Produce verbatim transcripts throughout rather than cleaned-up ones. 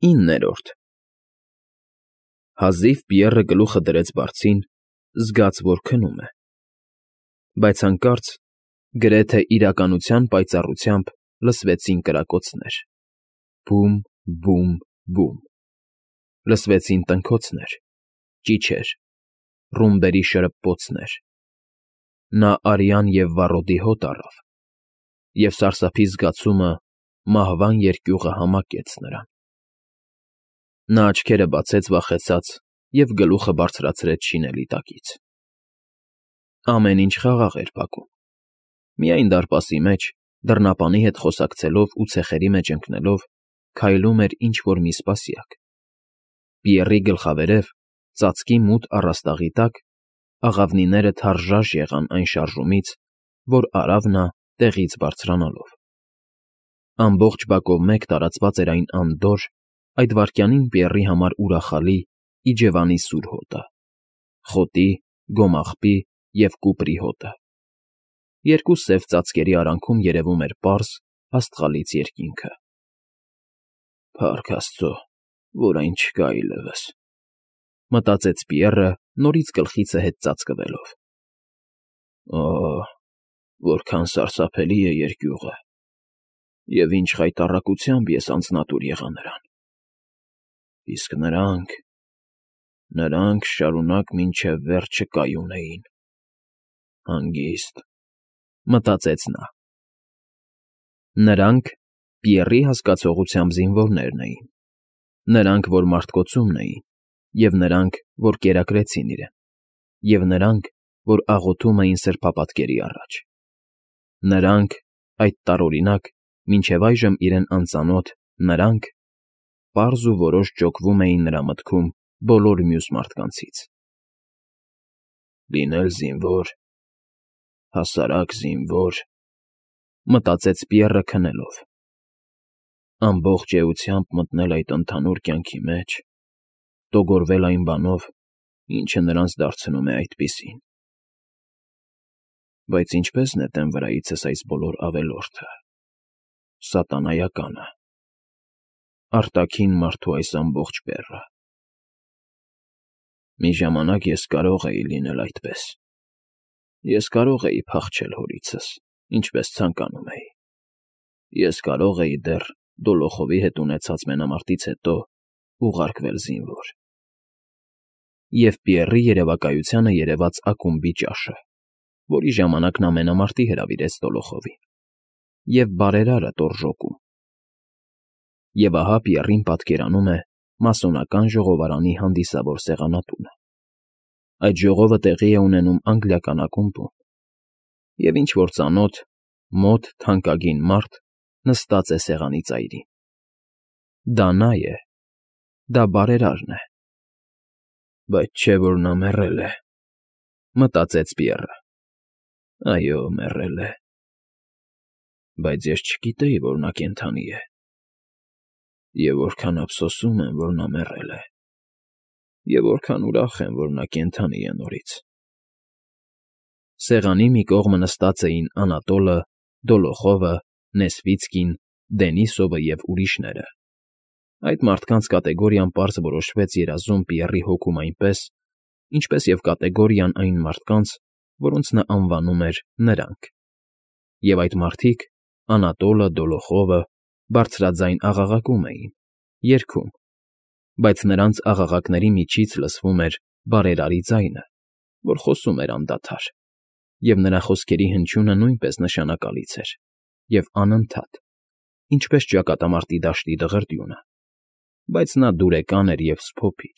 Իններորդ Հազիվ Պիեռը գլուխը դրեց բարձին, զգաց, որ քնում է, բայց հանկարծ, գրեթե իրականության պայծառությամբ լսվեցին կրակոցներ. բում, բում, բում, լսվեցին տնքոցներ, ճիչեր, ռումբերի շրպպոցներ. նա արյան և վառոդի հոտ առավ, և սարսափի զգացումը մահվան երկյուղը համակեց նրան. նա աչքերը բացեց վախեցած և գլուխը բարձրացրեց շինելի տակից. ամեն ինչ խաղաղ էր փակում, միայն դարպասի մեջ, դռնապանի հետ խոսակցելով ու ցեխերի մեջ ընկնելով, քայլում էր ինչ֊որ մի սպասյակ. Պիեռի գլխավերև, ծածկի մութ առաստաղի տակ, աղավնիները թարժաժ եղան այն շարժումից, որ արավ նա տեղից բարձրանալով. ամբողջ բակով մեկ տարածված էր այն անդորր, այդ վայրկյանին Պիեռի համար ուրախալի իջևանի սուր հոտը, խոտի, գոմաղբի և կուպրի հոտը. երկու սև ծածկերի արանքում երևում էր պարզ, աստղալից երկինքը։ «Փառք Աստծո, որ այն չկա այլևս», մտածեց Պիեռը, նորից գլխիցը հետ ծածկվելով։ «Օ՜, որքան սարսափելի է երկյուղը, և ինչ խայտառակությամբ ես անձնատուր եղա նրան… Իսկ նրանք… նրանք շարունակ մինչև վերջը կայուն էին, հանգիստ…» մտածեց նա։ Նրանք Պիեռի հասկացողությամբ զինվորներն էին, նրանք, որ մարտկոցումն էին, և նրանք, որ կերակրեցին իրեն, և նրանք, որ աղոթում էին սրբապատկերի առաջ, նրանք, այդ տարօրինակ, մինչև այժմ իրեն անծանոթ, նրանք, պարզ ու որոշ ջոկվում էին նրա մտքում բոլոր մյուս մարդկանցից։ «Լինել զինվոր, հասարակ զինվոր…» մտածեց Պիեռը քնելով, «ամբողջ էությամբ մտնել այդ ընդհանուր կյանքի մեջ, տոգորվել այն բանով, ինչը նրանց դարձնում է այդպիսին… Բայց ինչպե՞ս նետեմ վրայիցս այս բոլոր ավելորդը, սատանայականը, արտաքին մարդու այս ամբողջ բեռը… Մի ժամանակ ես կարող էի լինել այդպես, ես կարող էի փախչել հորիցս, ինչպես ցանկանում էի, ես կարող էի դեռ Դոլոխովի հետ ունեցած մենամարտից հետո ուղարկվել զինվոր…» Եվ Պիեռի երևակայությանը երևաց ակումբի ճաշը, որի ժամանակ նա մենամարտի հրավիրեց Դոլոխովին, և բարերարը տորժոկում… Եվ ահա Պիեռին պատկերանում է մասոնական ժողովարանի հանդիսավոր սեղանատունը. այդ ժողովը տեղի է ունենում անգլիական ակումբում, և ինչ֊որ ծանոթ, մոտ, թանկագին մարդ նստած է սեղանի ծայրին… Դա նա է, դա բարերարն է… «Բայց չէ՞ որ նա մեռել է,֊ մտածեց Պիեռը։ Այո, մեռել է… Բայց ես չգիտեի, որ նա կենդանի է… Եվ որքան ափսոսում եմ, որ նա մեռել է… Եվ որքան ուրախ եմ, որ նա կենդանի է նորից…» Սեղանի մի կողմը նստած էին Անատոլը, Դոլոխովը, Նեսվիցկին, Դենիսովը և ուրիշները… Այդ մարդկանց կատեգորիան պարզ որոշվեց երազում Պիեռի հոգում այնպես, ինչպես և կատեգորիան այն մարդկանց, որոնց նա անվանում էր «նրանք», և այդ մարդիկ, Անատոլը, Դոլոխովը, բարձրաձայն աղաղակում էին, երգում, բայց նրանց աղաղակների միջից լսվում էր բարերարի ձայնը, որ խոսում էր անդադար, և նրա խոսքերի հնչյունը նույնպես նշանակալից էր և անընդհատ, ինչպես ճակատամարտի դաշտի դղրդյունը, բայց նա դուրեկան էր և սփոփիչ…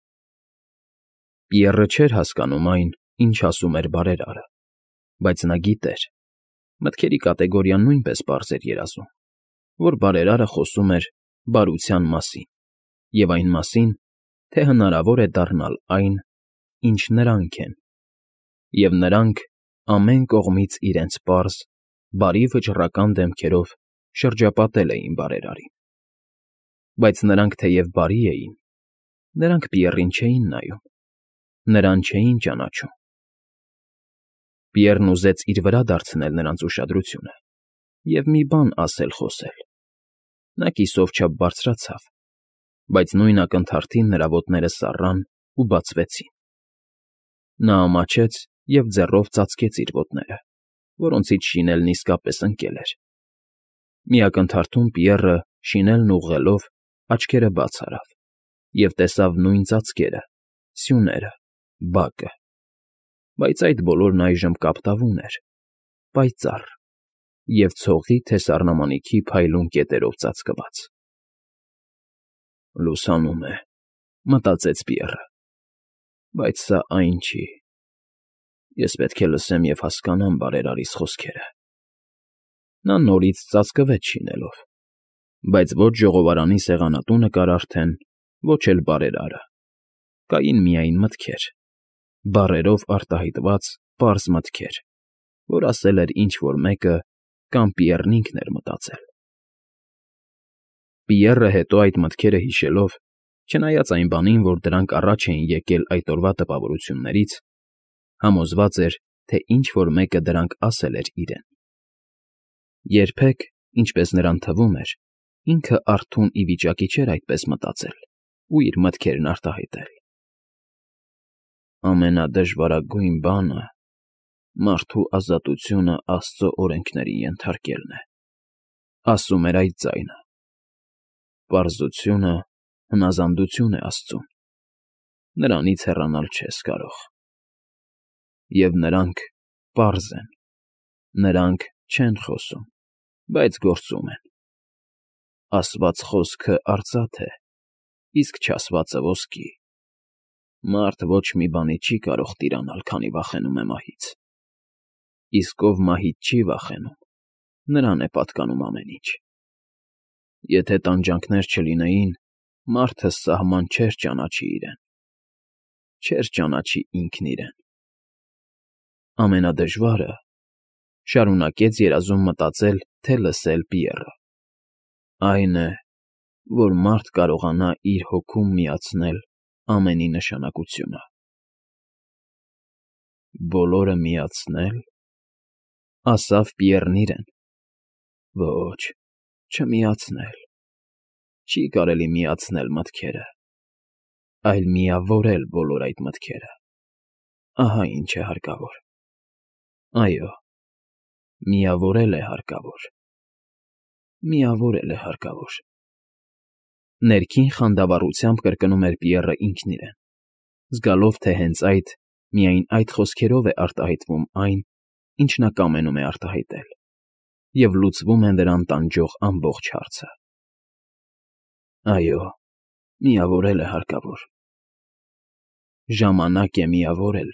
Պիեռը չէր հասկանում այն, ինչ ասում էր բարերարը, բայց նա գիտեր, մտքերի կատեգորիան նույնպես պարզ էր երազում, որ բարերարը խոսում էր բարության մասին և այն մասին, թե հնարավոր է դառնալ այն, ինչ նրանք են, և նրանք ամեն կողմից իրենց պարզ, բարի վճռական դեմքերով շրջապատել էին բարերարին… Բայց նրանք թեև բարի էին, նրանք Պիեռին չէին նայում, նրան չէին ճանաչում… Պիեռն ուզեց իր վրա դարձնել նրանց ուշադրությունը և մի բան ասել֊խոսել… Նա կիսով չափ բարձրացավ, բայց նույն ակնթարթին նրա ոտները սառան ու բացվեցին։ Նա ամաչեց և ձեռով ծածկեց իր ոտները, որոնցից շինելն իսկապես ընկել էր։ Մի ակնթարթում Պիեռը, շինելն ուղղելով, աչքերը բաց արավ և տեսավ նույն ծածկերը, սյուները, բակը, բայց այդ բոլորն այժմ կապտավուն էր, պայծառ և ցողի թե սառնամանիքի փայլուն կետերով ծածկված։ «Լուսանում է,֊ մտածեց Պիեռը,֊ բայց սա այն չի։ Ես պետք է լսեմ և հասկանամ բարերարիս խոսքերը»։ Նա նորից ծածկվեց շինելով, բայց ոչ ժողովարանի սեղանատունը կար արդեն, ոչ էլ բարերարը. կային միայն մտքեր, բառերով արտահայտված պարզ մտքեր, որ ասել էր ինչ֊որ մեկը կամ Պիեռն ինքն էր մտածել։ Պիեռը հետո այդ մտքերը հիշելով, չնայած այն բանին, որ դրանք առաջ էին եկել այդ օրվա տպավորություններից, համոզված էր, թե ինչ֊որ մեկը դրանք ասել էր իրեն։ Երբեք, ինչպես նրան թվում էր, ինքը արթուն ի վիճակի չէր այդպես մտածել ու իր մտքերն արտահայտել։ Ամենադժվարագույն բանը մարդու ազատությունը Աստծո օրենքներին ենթարկելն է, ասում էր այդ ձայնը։ Պարզությունը հնազանդություն է Աստծուն, նրանից հեռանալ չես կարող։ Եվ նրանք պարզ են, նրանք չեն խոսում, բայց գործում են։ Ասված խոսքը արծաթ է, իսկ չասվածը ոսկի։ Մարդ ոչ մի բանից չի կարող տիրանալ, քանի վախենում է մահից։ Իսկ ով մահից չի վախենում, նրան է պատկանում ամեն ինչ։ Եթե տանջանքներ չլինեին, մարդը սահման չէր ճանաչի իրեն, չէր ճանաչի ինքն իրեն։ Ամենադժվարը,֊ շարունակեց երազում մտածել, թե լսել Պիեռը,֊ այն է, որ մարդ կարողանա իր հոգում միացնել ամենի նշանակությունը։ Բոլորը միացնե՞լ,֊ ասավ Պիեռն իրեն։ Ոչ, չմիացնել։ Չի կարելի միացնել մտքերը, այլ միավորել բոլոր այդ մտքերը։ Ահա ինչ է հարկավոր։ Այո, միավորել է հարկավոր։ Միավորել է հարկավոր։ Ներքին խանդավառությամբ կրկնում էր Պիեռը ինքն իրեն, զգալով, թե հենց այդ, միայն այդ խոսքերով է արտահայտվում այն, ինչ նա կամենում է արտահայտել, և լուծվում է նրան տանջող ամբողջ հարցը։ Այո, միավորել է հարկավոր։ Ժամանակ է միավորել։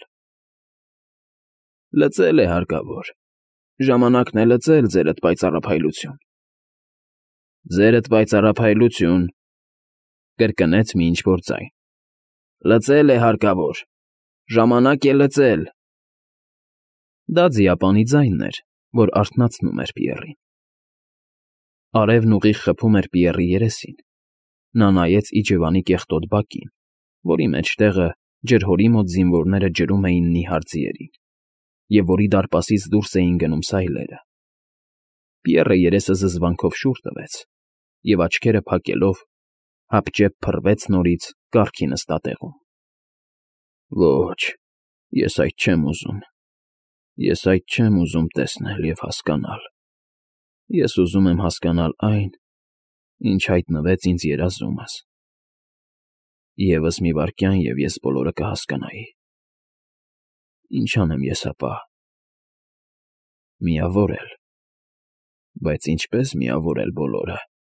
Լծել է հարկավոր։ Ժամանակն է լծել ձերդ պայծառափայլություն։ Ձերդ պայծառափայլություն,֊ կրկնեց մի ինչ֊որ ձայն։ Լծել է հարկավոր։ Ժամանակ է լծել։ Դա ձիապանի ձայնն էր, որ արթնացնում էր Պիեռին։ Արևն ուղիղ խփում էր Պիեռի երեսին։ Նա նայեց իջևանի կեղտոտ բակին, որի մեջտեղը ջրհորի մոտ զինվորները ջրում էին նիհար ձիերին, և որի դարպասից դուրս էին գնում սայլերը։ Պիեռը երեսը զզվանքով շուռ տվեց և, աչքերը փակելով, հապճեպ փռվեց նորից կառքի նստատեղում։ Ոչ, ես այդ չեմ ուզում։ Ես այդ չեմ ուզում տեսնել և հասկանալ։ Ես ուզում եմ հասկանալ այն, ինչ հայտնվեց ինձ երազումս։ Եվս մի վայրկյան, և ես բոլորը կհասկանայի։ Ինչ անեմ ես ապա։ Միավորել։ Բայց ինչպե՞ս միավորել բոլորը։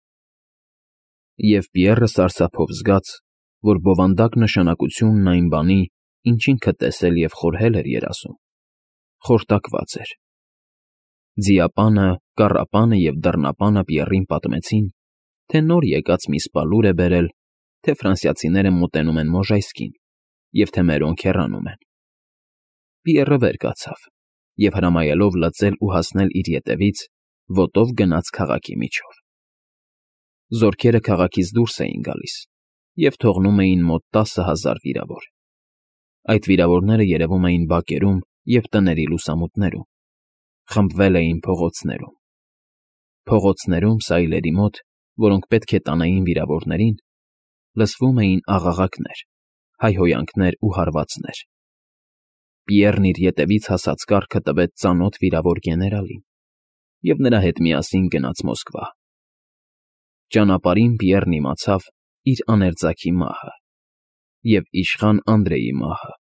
Եվ Պիեռը սարսափով զգաց, որ բովանդակ նշանակությունն այն բանի, ինչ ինքը տեսել և խորհել էր երազում, խորտակված էր։ Ձիապանը, կառապանը և դռնապանը Պիեռին պատմեցին, թե նոր եկած մի սպալուր է բերել, թե ֆրանսիացիները մոտենում են Մոժայսկին և թե մերոնք հեռանում են։ Պիեռը վեր կացավ և, հրամայելով լծել ու հասնել իր ետևից, ոտով գնաց քաղաքի միջով։ Զորքերը քաղաքից դուրս էին գալիս և թողնում էին մոտ տասը հազար վիրավոր։ Այդ վիրավորները երևում էին բակերում և տների լուսամուտներում, խմբվել էին փողոցներում։ Փողոցներում սայլերի մոտ, որոնք պետք է տանեին վիրավորներին, լսվում էին աղաղակներ, հայհոյանքներ ու հարվածներ։ Պիեռն իր ետևից հասած կառքը տվեց ծանոթ վիրավոր գեներալին և նրա հետ միասին գնաց Մոսկվա։ Ճանապարհին Պիեռն իմացավ իր աներձակի մահը և իշխան Անդրեի մահը։